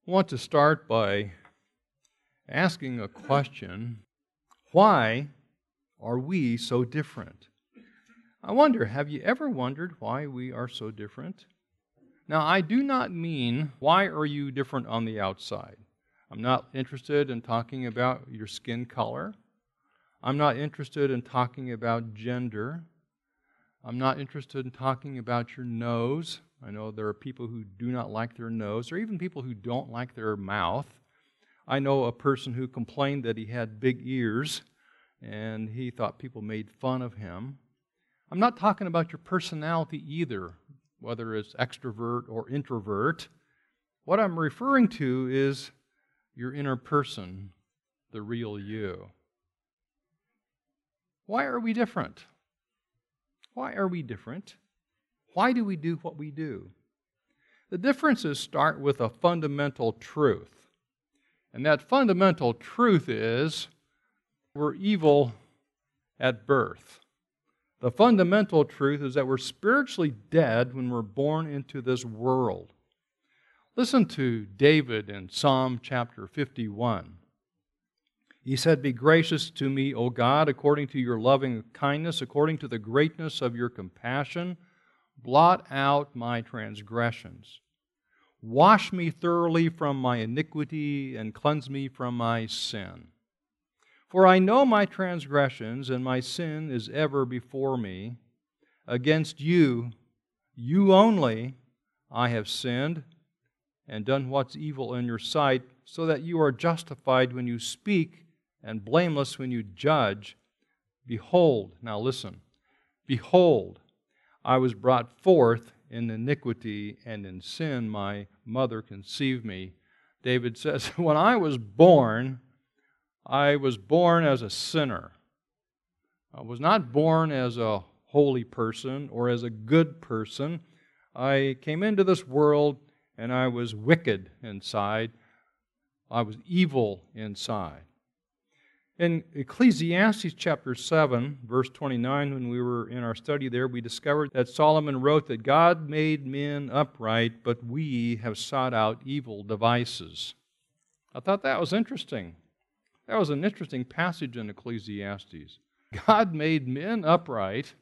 I want to start by asking a question. Why are we so different? I wonder, have you ever wondered why we are so different? Now, I do not mean, why are you different on the outside? I'm not interested in talking about your skin color. I'm not interested in talking about gender. I'm not interested in talking about your nose. I know there are people who do not like their nose, or even people who don't like their mouth. I know a person who complained that he had big ears, and he thought people made fun of him. I'm not talking about your personality either, whether it's extrovert or introvert. What I'm referring to is your inner person, the real you. Why are we different? Why are we different? Why do we do what we do? The differences start with a fundamental truth. And that fundamental truth is we're evil at birth. The fundamental truth is that we're spiritually dead when we're born into this world. Listen to David in Psalm chapter 51. He said, "Be gracious to me, O God, according to your loving kindness, according to the greatness of your compassion. Blot out my transgressions. Wash me thoroughly from my iniquity and cleanse me from my sin. For I know my transgressions, and my sin is ever before me. Against you, you only, I have sinned and done what's evil in your sight, so that you are justified when you speak and blameless when you judge. Behold," now listen, "behold, I was brought forth in iniquity, and in sin my mother conceived me." David says, when I was born as a sinner. I was not born as a holy person or as a good person. I came into this world and I was wicked inside. I was evil inside. In Ecclesiastes chapter 7, verse 29, when we were in our study there, we discovered that Solomon wrote that God made men upright, but we have sought out evil devices. I thought that was interesting. That was an interesting passage in Ecclesiastes. God made men upright.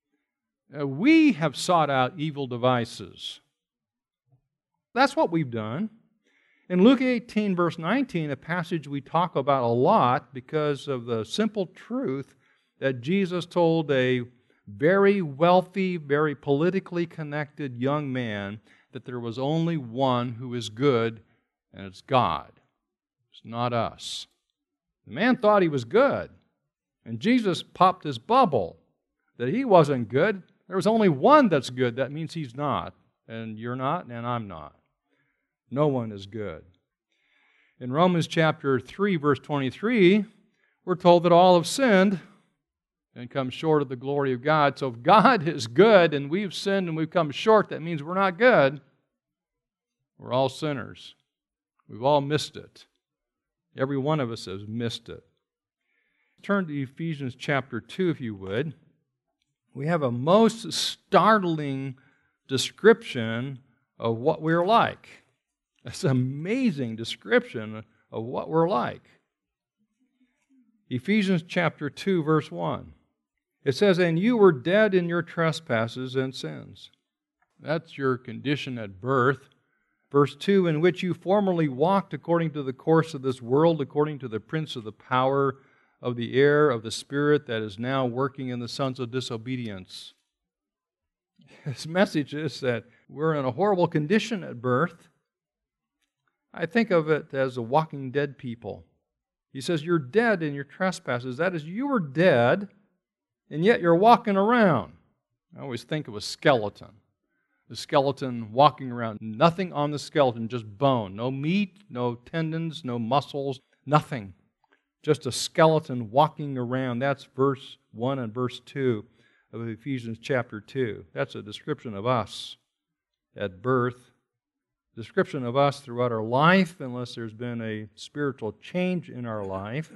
We have sought out evil devices. That's what we've done. In Luke 18, verse 19, a passage we talk about a lot because of the simple truth that Jesus told a very wealthy, very politically connected young man that there was only one who is good, and it's God. It's not us. The man thought he was good, and Jesus popped his bubble that he wasn't good. There was only one that's good. That means he's not, and you're not, and I'm not. No one is good. In Romans chapter 3, verse 23, we're told that all have sinned and come short of the glory of God. So if God is good and we've sinned and we've come short, that means we're not good. We're all sinners. We've all missed it. Every one of us has missed it. Turn to Ephesians chapter 2, if you would. We have a most startling description of what we're like. It's an amazing description of what we're like. Ephesians chapter 2, verse 1. It says, "And you were dead in your trespasses and sins." That's your condition at birth. Verse 2, "In which you formerly walked according to the course of this world, according to the prince of the power of the air, of the spirit that is now working in the sons of disobedience." His message is that we're in a horrible condition at birth. I think of it as the Walking Dead people. He says, you're dead in your trespasses. That is, you were dead, and yet you're walking around. I always think of a skeleton. The skeleton walking around. Nothing on the skeleton, just bone. No meat, no tendons, no muscles, nothing. Just a skeleton walking around. That's verse 1 and verse 2 of Ephesians chapter 2. That's a description of us at birth. Description of us throughout our life, unless there's been a spiritual change in our life.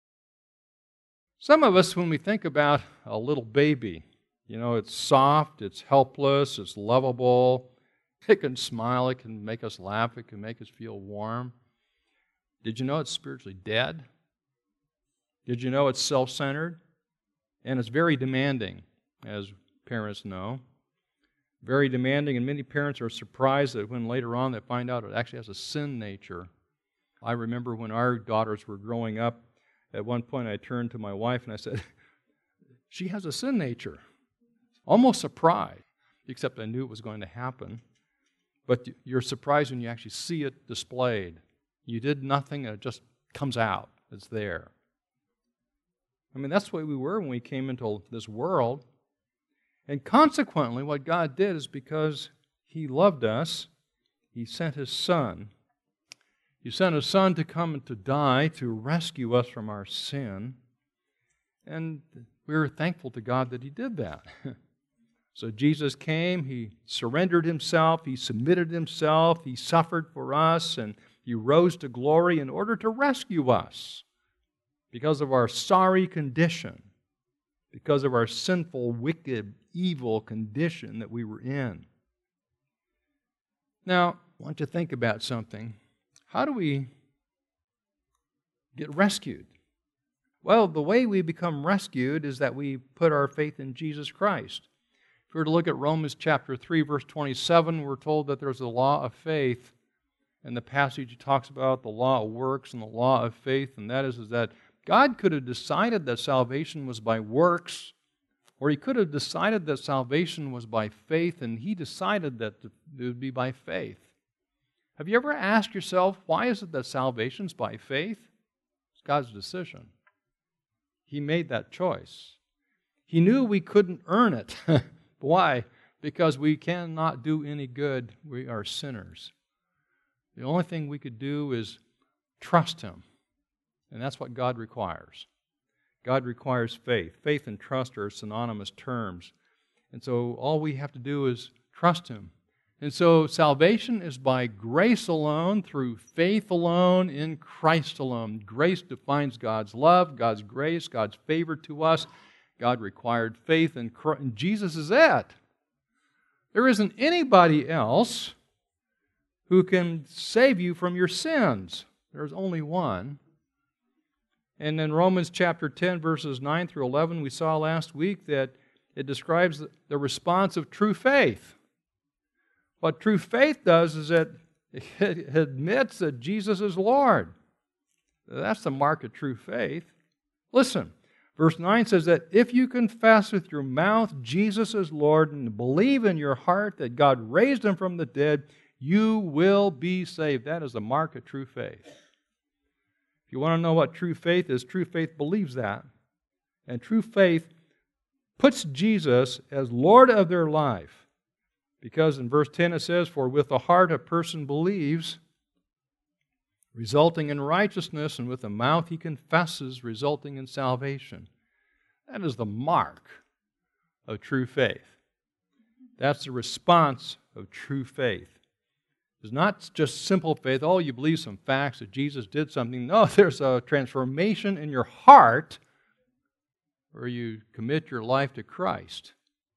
Some of us, when we think about a little baby, it's soft, it's helpless, it's lovable, It can smile, it can make us laugh, it can make us feel warm. Did you know it's spiritually dead? Did you know it's self-centered? And it's very demanding, as parents know. Very demanding, and many parents are surprised that when later on they find out it actually has a sin nature. I remember when our daughters were growing up, at one point I turned to my wife and I said, she has a sin nature. Almost surprised, except I knew it was going to happen. But you're surprised when you actually see it displayed. You did nothing, and it just comes out. It's there. I mean, that's the way we were when we came into this world. And consequently, what God did is because He loved us, He sent His Son. He sent His Son to come and to die, to rescue us from our sin. And we were thankful to God that He did that. So Jesus came, He surrendered Himself, He submitted Himself, He suffered for us, and He rose to glory in order to rescue us because of our sorry condition, because of our sinful, wicked, evil condition that we were in. Now, I want you to think about something. How do we get rescued? Well, the way we become rescued is that we put our faith in Jesus Christ. If we were to look at Romans chapter 3, verse 27, we're told that there's a law of faith. And the passage talks about the law of works and the law of faith, and that is that God could have decided that salvation was by works, or He could have decided that salvation was by faith, and He decided that it would be by faith. Have you ever asked yourself, why is it that salvation's by faith? It's God's decision. He made that choice. He knew we couldn't earn it. Why? Because we cannot do any good. We are sinners. The only thing we could do is trust Him. And that's what God requires. God requires faith. Faith and trust are synonymous terms. And so all we have to do is trust Him. And so salvation is by grace alone, through faith alone, in Christ alone. Grace defines God's love, God's grace, God's favor to us. God required faith, and Jesus is it. There isn't anybody else who can save you from your sins. There's only one. And in Romans chapter 10, verses 9 through 11, we saw last week that it describes the response of true faith. What true faith does is that it admits that Jesus is Lord. That's the mark of true faith. Listen, verse 9 says that if you confess with your mouth Jesus is Lord and believe in your heart that God raised Him from the dead, you will be saved. That is the mark of true faith. If you want to know what true faith believes that. And true faith puts Jesus as Lord of their life. Because in verse 10 it says, for with the heart a person believes, resulting in righteousness, and with the mouth he confesses, resulting in salvation. That is the mark of true faith. That's the response of true faith. It's not just simple faith, oh, you believe some facts that Jesus did something. No, there's a transformation in your heart where you commit your life to Christ.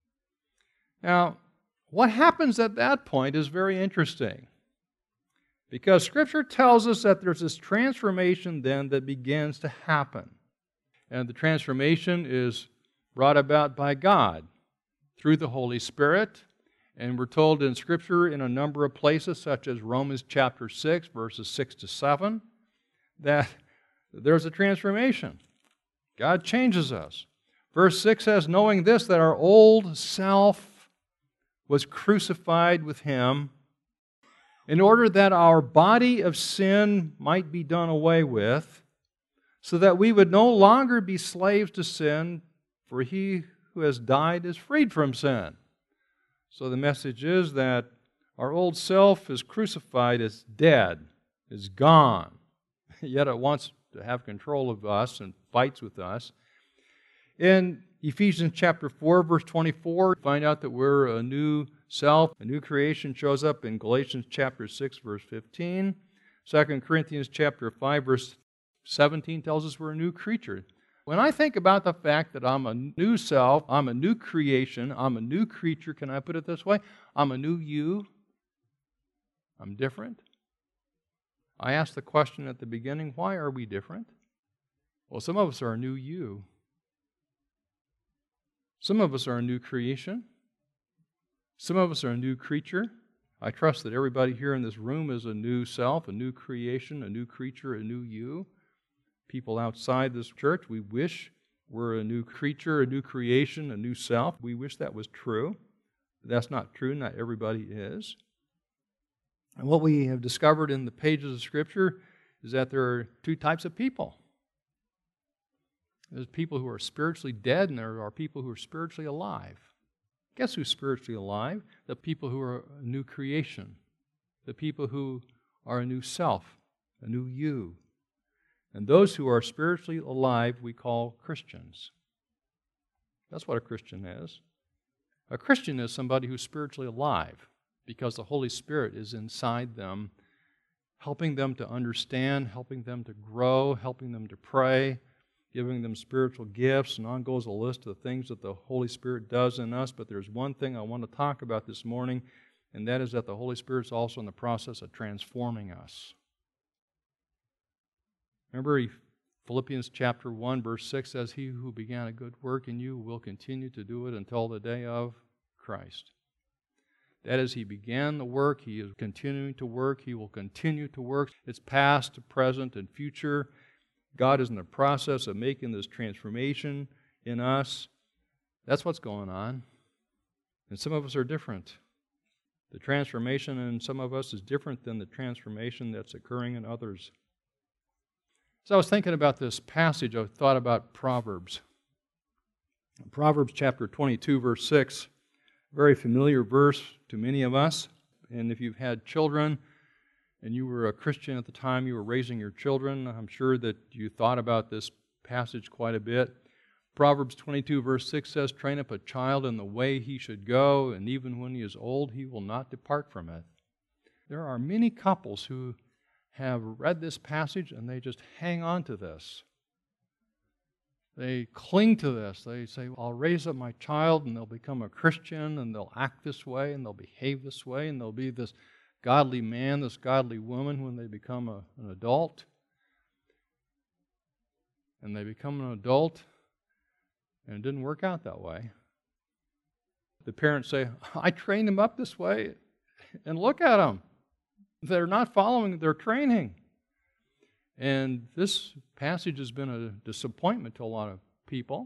Now, what happens at that point is very interesting, because Scripture tells us that there's this transformation then that begins to happen. And the transformation is brought about by God through the Holy Spirit. And we're told in Scripture in a number of places, such as Romans chapter 6, verses 6 to 7, that there's a transformation. God changes us. Verse 6 says, knowing this, that our old self was crucified with Him, in order that our body of sin might be done away with, so that we would no longer be slaves to sin, for He who has died is freed from sin. So the message is that our old self is crucified, is dead, is gone, yet it wants to have control of us and fights with us. In Ephesians chapter 4, verse 24, we find out that we're a new self. A new creation shows up in Galatians chapter 6, verse 15. 2 Corinthians chapter 5, verse 17 tells us we're a new creature. When I think about the fact that I'm a new self, I'm a new creation, I'm a new creature, can I put it this way? I'm a new you. I'm different. I asked the question at the beginning, why are we different? Well, some of us are a new you. Some of us are a new creation. Some of us are a new creature. I trust that everybody here in this room is a new self, a new creation, a new creature, a new you. People outside this church, we wish we're a new creature, a new creation, a new self. We wish that was true. But that's not true. Not everybody is. And what we have discovered in the pages of Scripture is that there are two types of people. There's people who are spiritually dead, and there are people who are spiritually alive. Guess who's spiritually alive? The people who are a new creation. The people who are a new self, a new you. And those who are spiritually alive we call Christians. That's what a Christian is. A Christian is somebody who's spiritually alive because the Holy Spirit is inside them, helping them to understand, helping them to grow, helping them to pray, giving them spiritual gifts, and on goes a list of the things that the Holy Spirit does in us. But there's one thing I want to talk about this morning, and that is that the Holy Spirit's also in the process of transforming us. Remember, Philippians chapter 1, verse 6 says, "He who began a good work in you will continue to do it until the day of Christ." That is, He began the work, He is continuing to work, He will continue to work. It's past, present, and future. God is in the process of making this transformation in us. That's what's going on. And some of us are different. The transformation in some of us is different than the transformation that's occurring in others. So I was thinking about this passage, I thought about Proverbs. Proverbs chapter 22, verse 6, very familiar verse to many of us. And if you've had children and you were a Christian at the time you were raising your children, I'm sure that you thought about this passage quite a bit. Proverbs 22, verse 6 says, "Train up a child in the way he should go, and even when he is old, he will not depart from it." There are many couples who have read this passage and they just hang on to this. They cling to this. They say, I'll raise up my child and they'll become a Christian and they'll act this way and they'll behave this way and they'll be this godly man, this godly woman when they become an adult. And they become an adult and it didn't work out that way. The parents say, I trained them up this way and look at them. They're not following their training. And this passage has been a disappointment to a lot of people.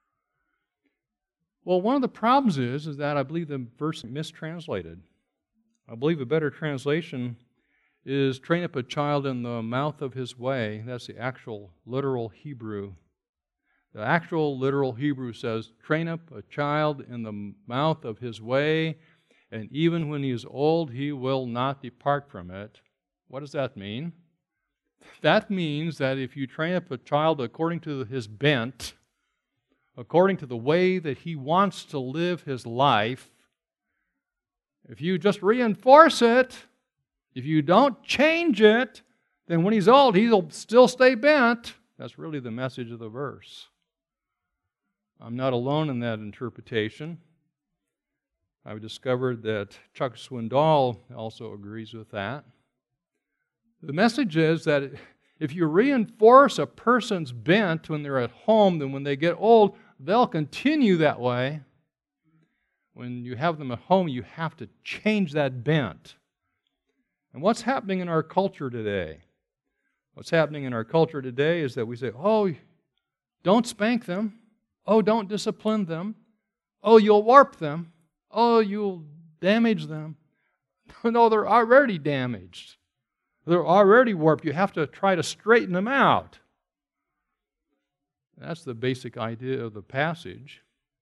Well, one of the problems is that I believe the verse is mistranslated. I believe a better translation is train up a child in the mouth of his way. That's the actual literal Hebrew. The actual literal Hebrew says, train up a child in the mouth of his way, and even when he is old, he will not depart from it. What does that mean? That means that if you train up a child according to his bent, according to the way that he wants to live his life, if you just reinforce it, if you don't change it, then when he's old, he'll still stay bent. That's really the message of the verse. I'm not alone in that interpretation. I've discovered that Chuck Swindoll also agrees with that. The message is that if you reinforce a person's bent when they're at home, then when they get old, they'll continue that way. When you have them at home, you have to change that bent. And what's happening in our culture today? What's happening in our culture today is that we say, oh, don't spank them. Oh, don't discipline them. Oh, you'll warp them. Oh, you'll damage them. No, they're already damaged. They're already warped. You have to try to straighten them out. That's the basic idea of the passage.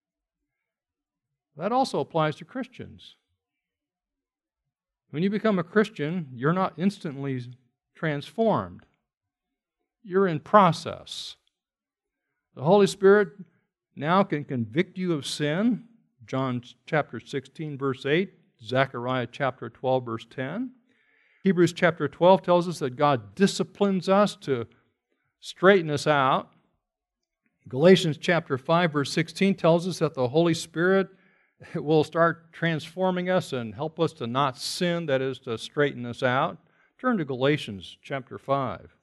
That also applies to Christians. When you become a Christian, you're not instantly transformed. You're in process. The Holy Spirit now can convict you of sin. John chapter 16, verse 8. Zechariah chapter 12, verse 10. Hebrews chapter 12 tells us that God disciplines us to straighten us out. Galatians chapter 5, verse 16 tells us that the Holy Spirit It will start transforming us and help us to not sin, that is, to straighten us out. Turn to Galatians chapter 5.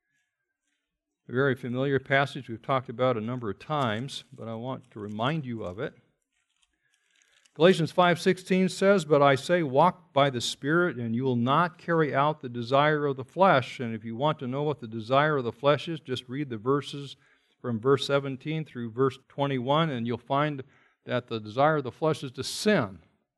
A very familiar passage we've talked about a number of times, but I want to remind you of it. Galatians 5:16 says, "But I say, walk by the Spirit, and you will not carry out the desire of the flesh." And if you want to know what the desire of the flesh is, just read the verses from verse 17 through verse 21, and you'll find that the desire of the flesh is to sin.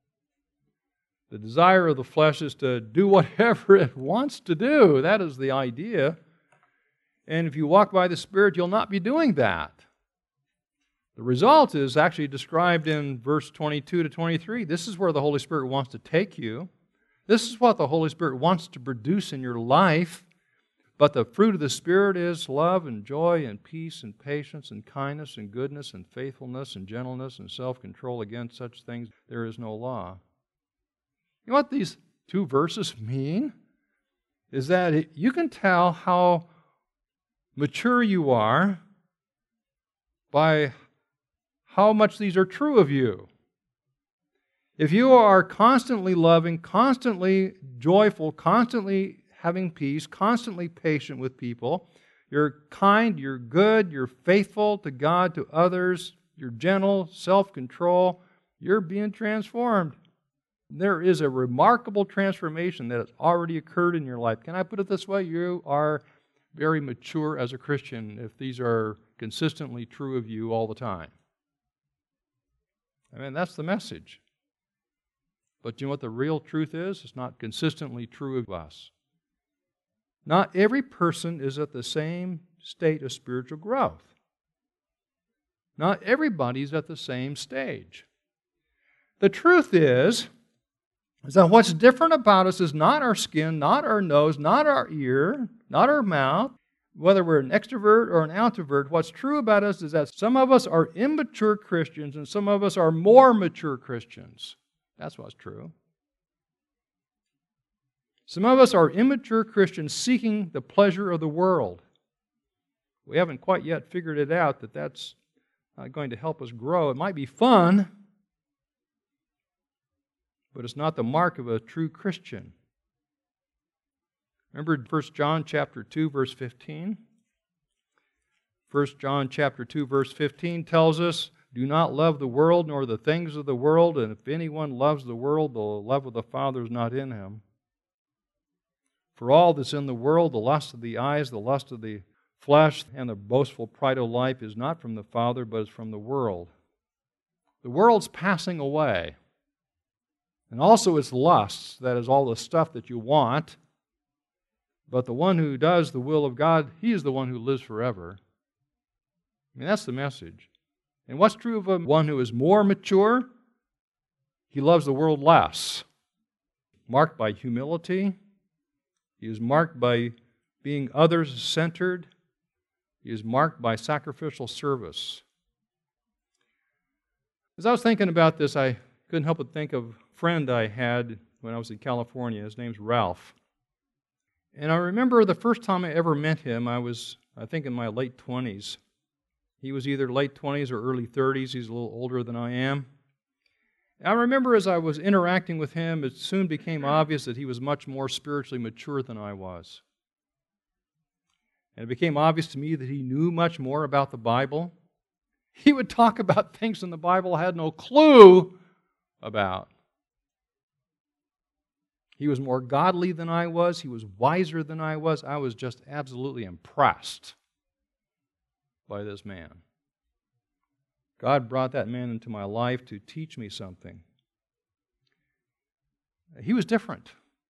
The desire of the flesh is to do whatever it wants to do. That is the idea. And if you walk by the Spirit, you'll not be doing that. The result is actually described in verse 22 to 23. This is where the Holy Spirit wants to take you. This is what the Holy Spirit wants to produce in your life. But the fruit of the Spirit is love and joy and peace and patience and kindness and goodness and faithfulness and gentleness and self-control. Against such things there is no law. You know what these two verses mean? Is that you can tell how mature you are by how much these are true of you. If you are constantly loving, constantly joyful, constantly having peace, constantly patient with people, you're kind, you're good, you're faithful to God, to others, you're gentle, self-control, you're being transformed. There is a remarkable transformation that has already occurred in your life. Can I put it this way? You are very mature as a Christian if these are consistently true of you all the time. I mean, that's the message. But you know what the real truth is? It's not consistently true of us. Not every person is at the same state of spiritual growth. Not everybody's at the same stage. The truth is that what's different about us is not our skin, not our nose, not our ear, not our mouth. Whether we're an extrovert or an introvert, what's true about us is that some of us are immature Christians and some of us are more mature Christians. That's what's true. Some of us are immature Christians seeking the pleasure of the world. We haven't quite yet figured it out that that's not going to help us grow. It might be fun, but it's not the mark of a true Christian. Remember 1 John chapter 2, verse 15? 1 John chapter 2, verse 15 tells us, "Do not love the world nor the things of the world, and if anyone loves the world, the love of the Father is not in him. For all that's in the world, the lust of the eyes, the lust of the flesh, and the boastful pride of life is not from the Father, but is from the world." The world's passing away. And also its lusts, that is all the stuff that you want. But the one who does the will of God, he is the one who lives forever. I mean, that's the message. And what's true of one who is more mature? He loves the world less. Marked by humility. He is marked by being others-centered. He is marked by sacrificial service. As I was thinking about this, I couldn't help but think of a friend I had when I was in California. His name's Ralph. And I remember the first time I ever met him, I was, I think, in my late 20s. He was either late 20s or early 30s. He's a little older than I am. I remember as I was interacting with him, it soon became obvious that he was much more spiritually mature than I was. And it became obvious to me that he knew much more about the Bible. He would talk about things in the Bible I had no clue about. He was more godly than I was. He was wiser than I was. I was just absolutely impressed by this man. God brought that man into my life to teach me something. He was different.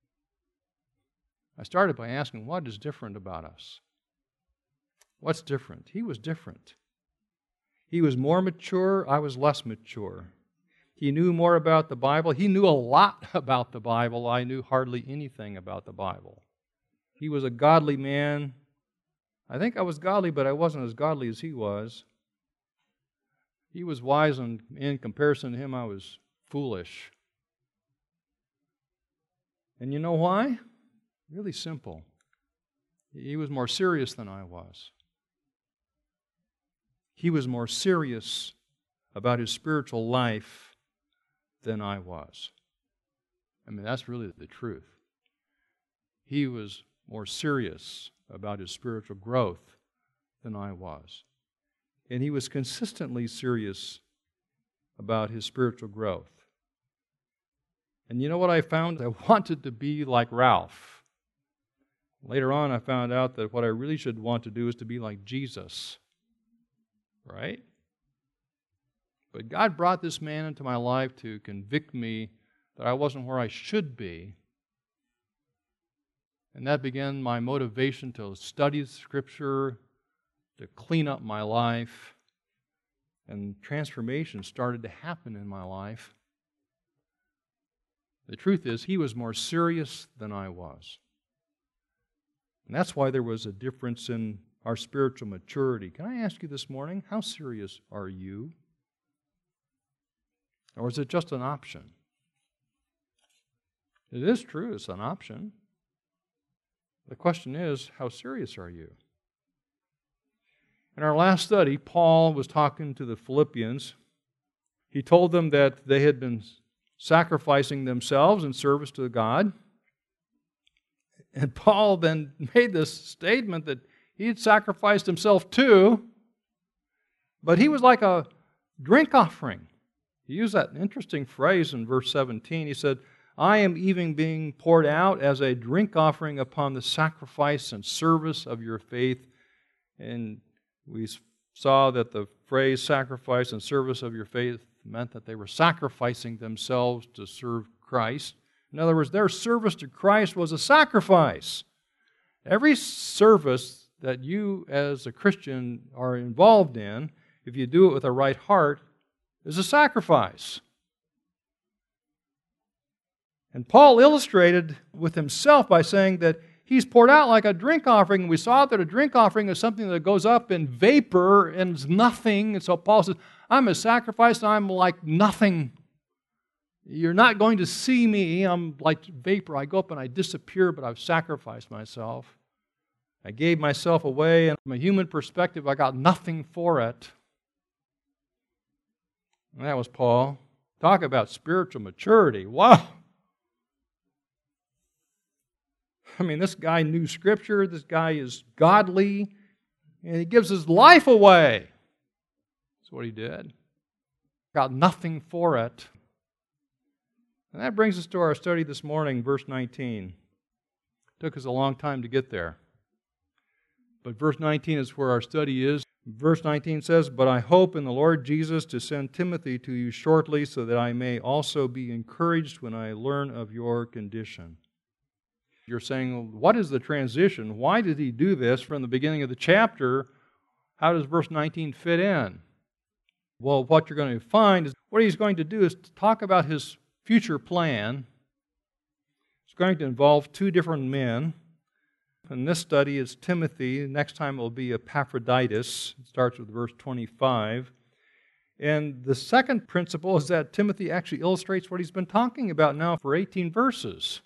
I started by asking, what is different about us? What's different? He was different. He was more mature. I was less mature. He knew more about the Bible. He knew a lot about the Bible. I knew hardly anything about the Bible. He was a godly man. I think I was godly, but I wasn't as godly as he was. He was wise, and in comparison to him, I was foolish. And you know why? Really simple. He was more serious than I was. He was more serious about his spiritual life than I was. I mean, that's really the truth. He was more serious about his spiritual growth than I was. And he was consistently serious about his spiritual growth. And you know what I found? I wanted to be like Ralph. Later on, I found out that what I really should want to do is to be like Jesus. Right? But God brought this man into my life to convict me that I wasn't where I should be. And that began my motivation to study Scripture, to clean up my life. And transformation started to happen in my life. The truth is, he was more serious than I was. And that's why there was a difference in our spiritual maturity. Can I ask you this morning, how serious are you? Or is it just an option? It is true, it's an option. The question is, how serious are you? In our last study, Paul was talking to the Philippians. He told them that they had been sacrificing themselves in service to God. And Paul then made this statement that he had sacrificed himself too, but he was like a drink offering. He used that interesting phrase in verse 17. He said, I am even being poured out as a drink offering upon the sacrifice and service of your faith. And we saw that the phrase sacrifice and service of your faith meant that they were sacrificing themselves to serve Christ. In other words, their service to Christ was a sacrifice. Every service that you as a Christian are involved in, if you do it with a right heart, is a sacrifice. And Paul illustrated with himself by saying that he's poured out like a drink offering. We saw that a drink offering is something that goes up in vapor and is nothing. And so Paul says, I'm a sacrifice and I'm like nothing. You're not going to see me. I'm like vapor. I go up and I disappear, but I've sacrificed myself. I gave myself away, and from a human perspective, I got nothing for it. And that was Paul. Talk about spiritual maturity. Wow! I mean, this guy knew Scripture. This guy is godly. And he gives his life away. That's what he did. Got nothing for it. And that brings us to our study this morning, verse 19. It took us a long time to get there. But verse 19 is where our study is. Verse 19 says, But I hope in the Lord Jesus to send Timothy to you shortly, so that I may also be encouraged when I learn of your condition. You're saying, what is the transition? Why did he do this from the beginning of the chapter? How does verse 19 fit in? Well, what you're going to find is what he's going to do is to talk about his future plan. It's going to involve two different men. In this study, it's Timothy. Next time it will be Epaphroditus. It starts with verse 25. And the second principle is that Timothy actually illustrates what he's been talking about now for 18 verses.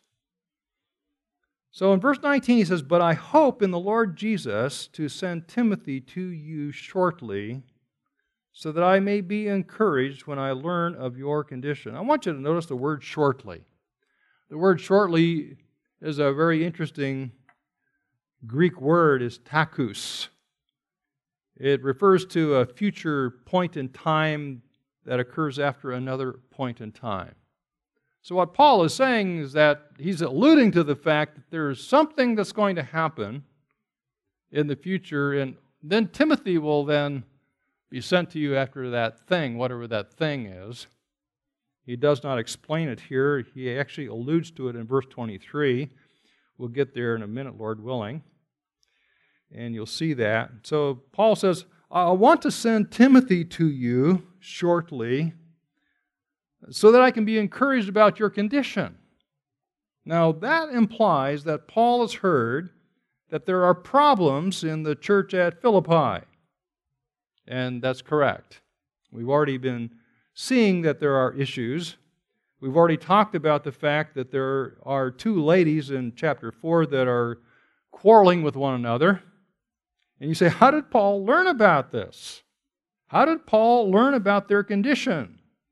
So in verse 19 he says, But I hope in the Lord Jesus to send Timothy to you shortly, so that I may be encouraged when I learn of your condition. I want you to notice the word shortly. The word shortly is a very interesting Greek word, is tachus. It refers to a future point in time that occurs after another point in time. So what Paul is saying is that he's alluding to the fact that there is something that's going to happen in the future, and then Timothy will then be sent to you after that thing, whatever that thing is. He does not explain it here. He actually alludes to it in verse 23. We'll get there in a minute, Lord willing. And you'll see that. So Paul says, I want to send Timothy to you shortly so that I can be encouraged about your condition. Now, that implies that Paul has heard that there are problems in the church at Philippi. And that's correct. We've already been seeing that there are issues. We've already talked about the fact that there are two ladies in chapter 4 that are quarreling with one another. And you say, how did Paul learn about this? How did Paul learn about their condition?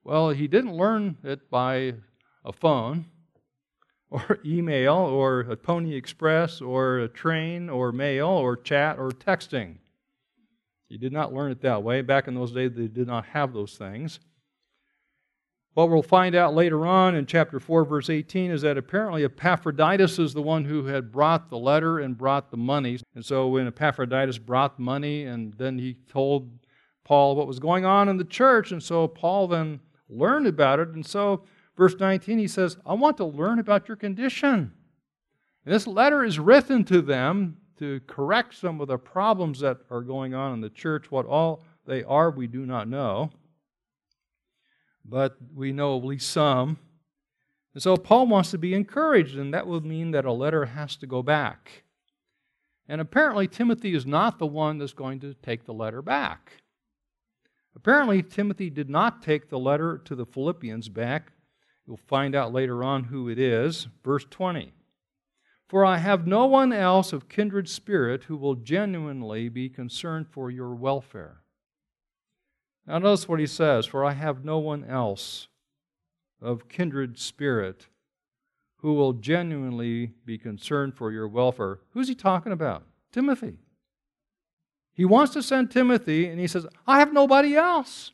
Well, he didn't learn it by a phone or email or a Pony Express or a train or mail or chat or texting. He did not learn it that way. Back in those days, they did not have those things. What we'll find out later on in chapter 4, verse 18, is that apparently Epaphroditus is the one who had brought the letter and brought the money. And so when Epaphroditus brought money, and then he told Paul what was going on in the church, and so Paul then learned about it. And so, verse 19, he says, I want to learn about your condition. And this letter is written to them to correct some of the problems that are going on in the church. What all they are, we do not know. But we know at least some. And so Paul wants to be encouraged, and that would mean that a letter has to go back. And apparently Timothy is not the one that's going to take the letter back. Apparently Timothy did not take the letter to the Philippians back. You'll find out later on who it is. Verse 20. For I have no one else of kindred spirit who will genuinely be concerned for your welfare. Now notice what he says, for I have no one else of kindred spirit who will genuinely be concerned for your welfare. Who's he talking about? Timothy. He wants to send Timothy, and he says, I have nobody else.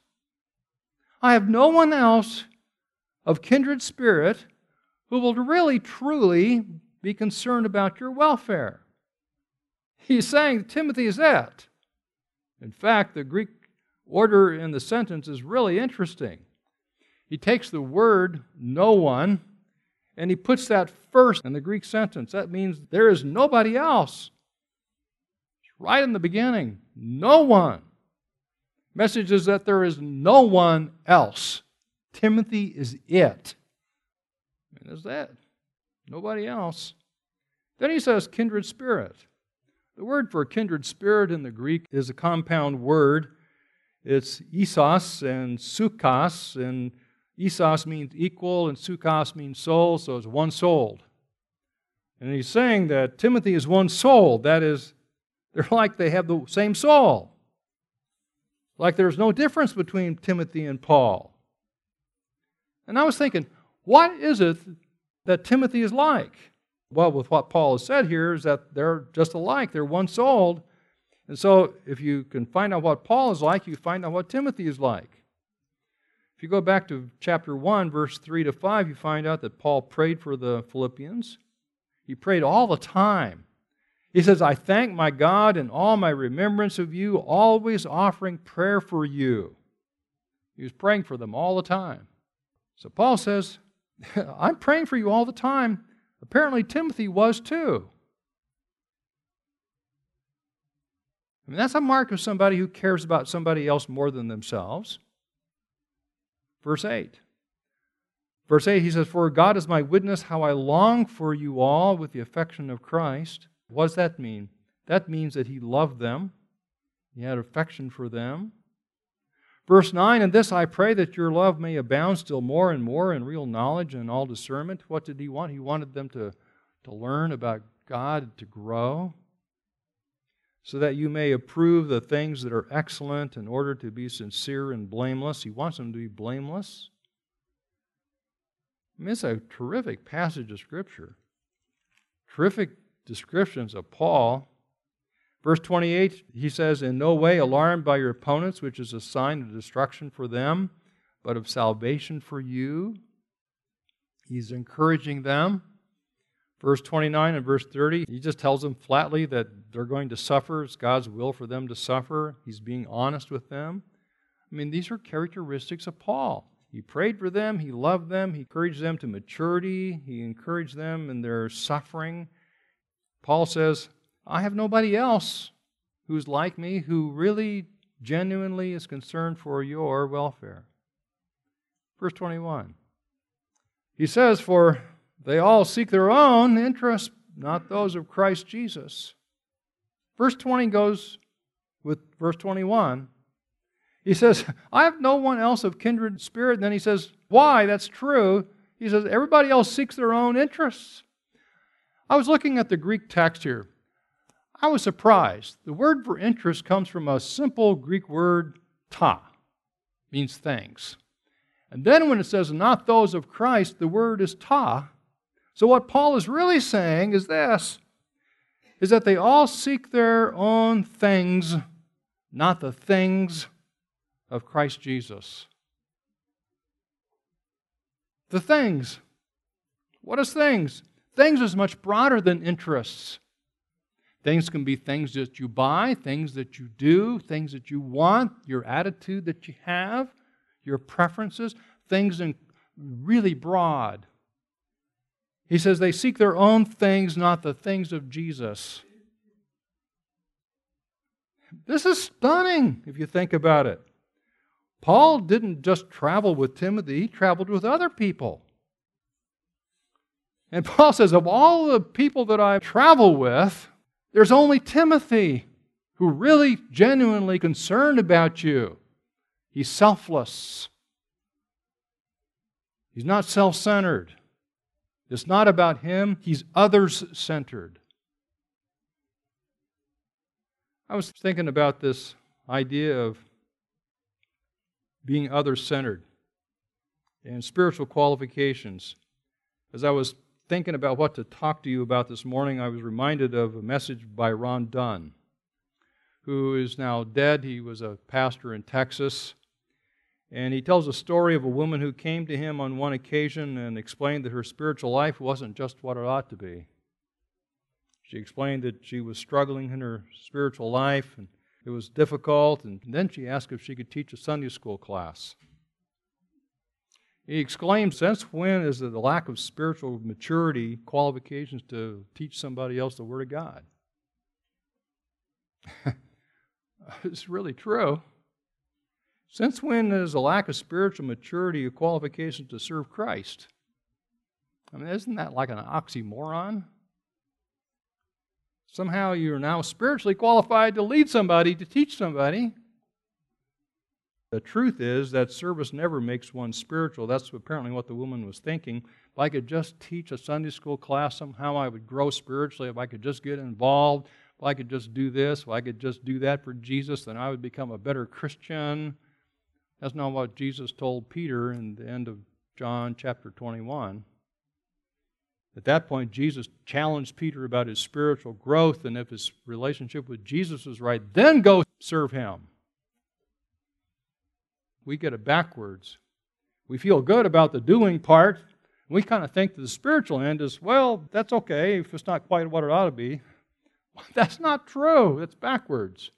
I have no one else of kindred spirit who will really, truly be concerned about your welfare. He's saying Timothy is that. In fact, the Greek order in the sentence is really interesting. He takes the word no one and he puts that first in the Greek sentence. That means there is nobody else. It's right in the beginning. No one. Message is that there is no one else. Timothy is it. And is that. Nobody else. Then he says kindred spirit. The word for kindred spirit in the Greek is a compound word. It's isos and sukos, and isos means equal and sukos means soul, so it's one-souled. And he's saying that Timothy is one-souled. That is, they're like they have the same soul. Like there's no difference between Timothy and Paul. And I was thinking, what is it that Timothy is like? Well, with what Paul has said here is that they're just alike. They're one-souled. And so if you can find out what Paul is like, you find out what Timothy is like. If you go back to chapter 1, verse 3 to 5, you find out that Paul prayed for the Philippians. He prayed all the time. He says, I thank my God in all my remembrance of you, always offering prayer for you. He was praying for them all the time. So Paul says, I'm praying for you all the time. Apparently Timothy was too. I mean, that's a mark of somebody who cares about somebody else more than themselves. Verse 8. Verse 8, he says, for God is my witness how I long for you all with the affection of Christ. What does that mean? That means that he loved them. He had affection for them. Verse 9, and this I pray that your love may abound still more and more in real knowledge and all discernment. What did he want? He wanted them to learn about God, to grow, so that you may approve the things that are excellent in order to be sincere and blameless. He wants them to be blameless. I mean, it's a terrific passage of Scripture. Terrific descriptions of Paul. Verse 28, he says, in no way alarmed by your opponents, which is a sign of destruction for them, but of salvation for you. He's encouraging them. Verse 29 and verse 30, he just tells them flatly that they're going to suffer. It's God's will for them to suffer. He's being honest with them. I mean, these are characteristics of Paul. He prayed for them. He loved them. He encouraged them to maturity. He encouraged them in their suffering. Paul says, I have nobody else who's like me, who really genuinely is concerned for your welfare. Verse 21. He says, for they all seek their own interests, not those of Christ Jesus. Verse 20 goes with verse 21. He says, I have no one else of kindred spirit. And then he says, why? That's true. He says, everybody else seeks their own interests. I was looking at the Greek text here. I was surprised. The word for interest comes from a simple Greek word, ta, means thanks. And then when it says not those of Christ, the word is ta. So what Paul is really saying is this, is that they all seek their own things, not the things of Christ Jesus. The things. What is things? Things is much broader than interests. Things can be things that you buy, things that you do, things that you want, your attitude that you have, your preferences, things in really broad. He says they seek their own things, not the things of Jesus. This is stunning if you think about it. Paul didn't just travel with Timothy, he traveled with other people. And Paul says, of all the people that I travel with, there's only Timothy who really genuinely concerned about you. He's selfless. He's not self-centered. It's not about him. He's others-centered. I was thinking about this idea of being others-centered and spiritual qualifications. As I was thinking about what to talk to you about this morning, I was reminded of a message by Ron Dunn, who is now dead. He was a pastor in Texas. And he tells a story of a woman who came to him on one occasion and explained that her spiritual life wasn't just what it ought to be. She explained that she was struggling in her spiritual life and it was difficult, and then she asked if she could teach a Sunday school class. He exclaimed, since when is it the lack of spiritual maturity qualifications to teach somebody else the Word of God? It's really true. Since when is a lack of spiritual maturity a qualification to serve Christ? I mean, isn't that like an oxymoron? Somehow you're now spiritually qualified to lead somebody, to teach somebody. The truth is that service never makes one spiritual. That's apparently what the woman was thinking. If I could just teach a Sunday school class, somehow I would grow spiritually. If I could just get involved, if I could just do this, if I could just do that for Jesus, then I would become a better Christian. That's not what Jesus told Peter in the end of John chapter 21. At that point, Jesus challenged Peter about his spiritual growth, and if his relationship with Jesus is right, then go serve Him. We get it backwards. We feel good about the doing part. We kind of think that the spiritual end is, well, that's okay if it's not quite what it ought to be. That's not true. It's backwards.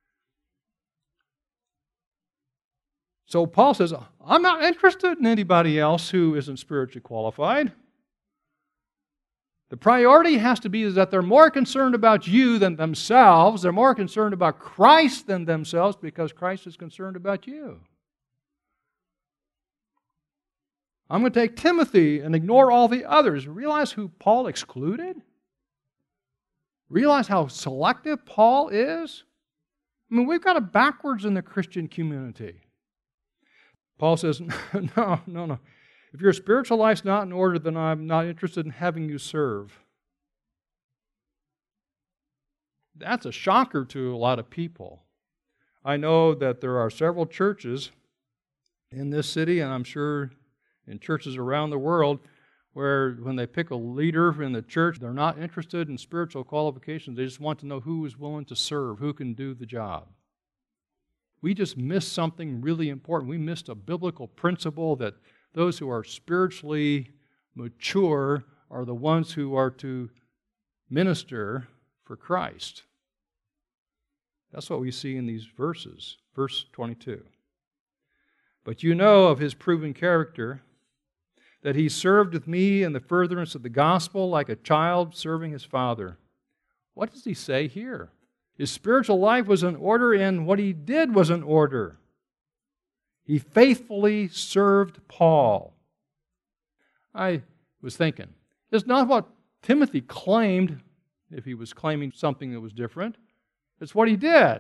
So Paul says, I'm not interested in anybody else who isn't spiritually qualified. The priority has to be is that they're more concerned about you than themselves. They're more concerned about Christ than themselves because Christ is concerned about you. I'm going to take Timothy and ignore all the others. Realize who Paul excluded? Realize how selective Paul is? I mean, we've got it backwards in the Christian community. Paul says, no. If your spiritual life's not in order, then I'm not interested in having you serve. That's a shocker to a lot of people. I know that there are several churches in this city, and I'm sure in churches around the world, where when they pick a leader in the church, they're not interested in spiritual qualifications. They just want to know who is willing to serve, who can do the job. We just missed something really important. We missed a biblical principle that those who are spiritually mature are the ones who are to minister for Christ. That's what we see in these verses. Verse 22. But you know of his proven character, that he served with me in the furtherance of the gospel like a child serving his father. What does he say here? His spiritual life was in order, and what he did was in order. He faithfully served Paul. I was thinking, it's not what Timothy claimed, if he was claiming something that was different. It's what he did.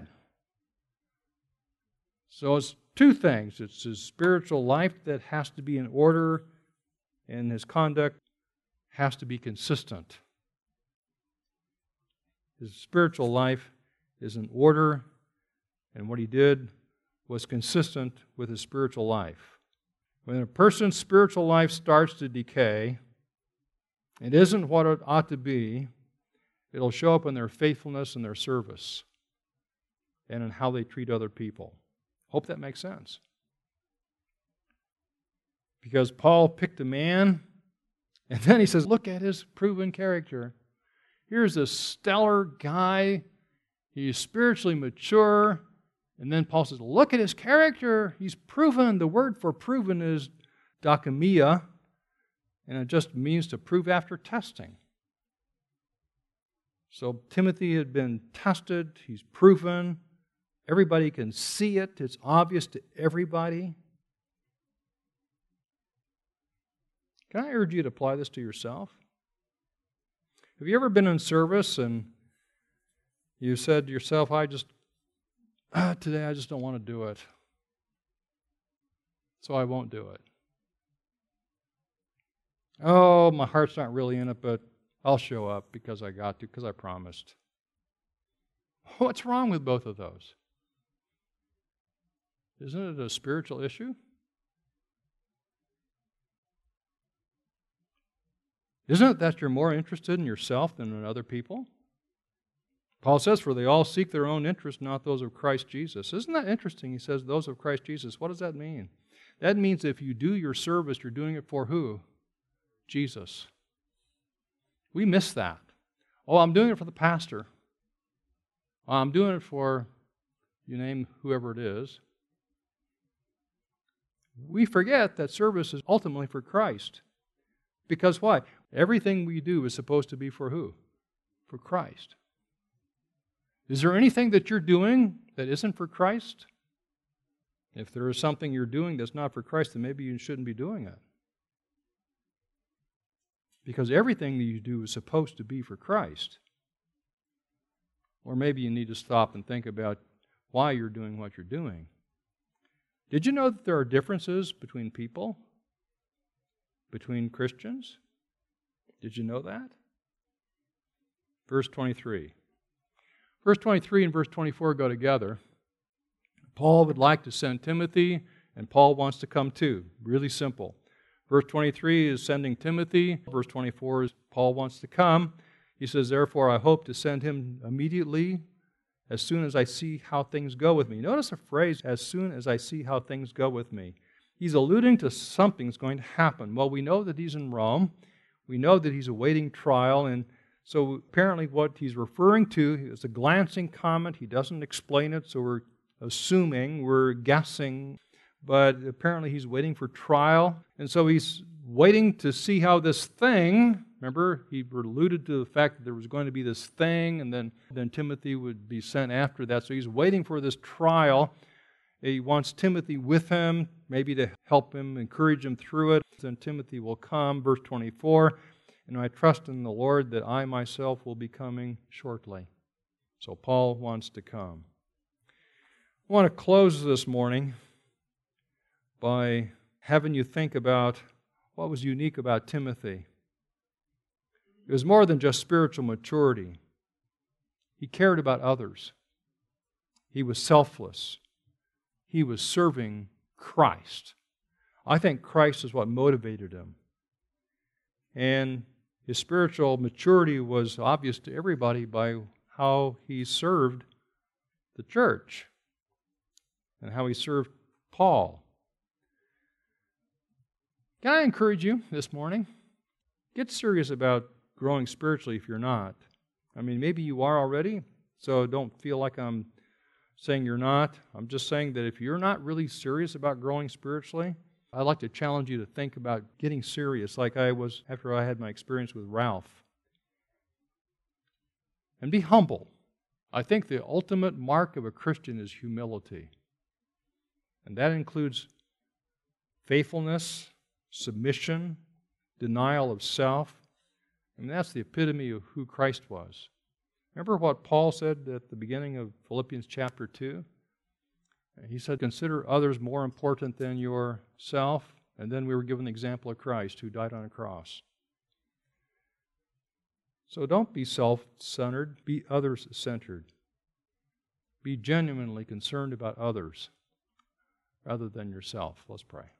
So it's two things. It's his spiritual life that has to be in order, and his conduct has to be consistent. His spiritual life is in order, and what he did was consistent with his spiritual life. When a person's spiritual life starts to decay, it isn't what it ought to be. It'll show up in their faithfulness and their service and in how they treat other people. Hope that makes sense. Because Paul picked a man, and then he says, look at his proven character. Here's a stellar guy. He's spiritually mature. And then Paul says, look at his character. He's proven. The word for proven is dokimia, and it just means to prove after testing. So Timothy had been tested. He's proven. Everybody can see it. It's obvious to everybody. Can I urge you to apply this to yourself? Have you ever been in service and you said to yourself, today I just don't want to do it, so I won't do it. Oh, my heart's not really in it, but I'll show up because I got to, because I promised. What's wrong with both of those? Isn't it a spiritual issue? Isn't it that you're more interested in yourself than in other people? Paul says, for they all seek their own interest, not those of Christ Jesus. Isn't that interesting? He says, those of Christ Jesus. What does that mean? That means if you do your service, you're doing it for who? Jesus. We miss that. Oh, I'm doing it for the pastor. Oh, I'm doing it for, you name whoever it is. We forget that service is ultimately for Christ. Because why? Everything we do is supposed to be for who? For Christ. Is there anything that you're doing that isn't for Christ? If there is something you're doing that's not for Christ, then maybe you shouldn't be doing it. Because everything that you do is supposed to be for Christ. Or maybe you need to stop and think about why you're doing what you're doing. Did you know that there are differences between people? Between Christians? Did you know that? Verse 23. Verse 23 and verse 24 go together. Paul would like to send Timothy, and Paul wants to come too. Really simple. Verse 23 is sending Timothy. Verse 24 is Paul wants to come. He says, therefore, I hope to send him immediately as soon as I see how things go with me. Notice the phrase, as soon as I see how things go with me. He's alluding to something's going to happen. Well, we know that he's in Rome. We know that he's awaiting trial, and so apparently what he's referring to is a glancing comment. He doesn't explain it, so we're assuming, we're guessing, but apparently he's waiting for trial, and so he's waiting to see how this thing, remember, he alluded to the fact that there was going to be this thing, and then Timothy would be sent after that, so he's waiting for this trial. He wants Timothy with him, maybe to help him, encourage him through it. Then Timothy will come, verse 24, and I trust in the Lord that I myself will be coming shortly. So Paul wants to come. I want to close this morning by having you think about what was unique about Timothy. It was more than just spiritual maturity. He cared about others. He was selfless. He was serving Christ. I think Christ is what motivated him. And his spiritual maturity was obvious to everybody by how he served the church and how he served Paul. Can I encourage you this morning? Get serious about growing spiritually if you're not. I mean, maybe you are already, so don't feel like I'm saying you're not. I'm just saying that if you're not really serious about growing spiritually, I'd like to challenge you to think about getting serious like I was after I had my experience with Ralph. And be humble. I think the ultimate mark of a Christian is humility. And that includes faithfulness, submission, denial of self. And that's the epitome of who Christ was. Remember what Paul said at the beginning of Philippians chapter 2? He said, consider others more important than yourself. And then we were given the example of Christ who died on a cross. So don't be self-centered, be others-centered. Be genuinely concerned about others rather than yourself. Let's pray.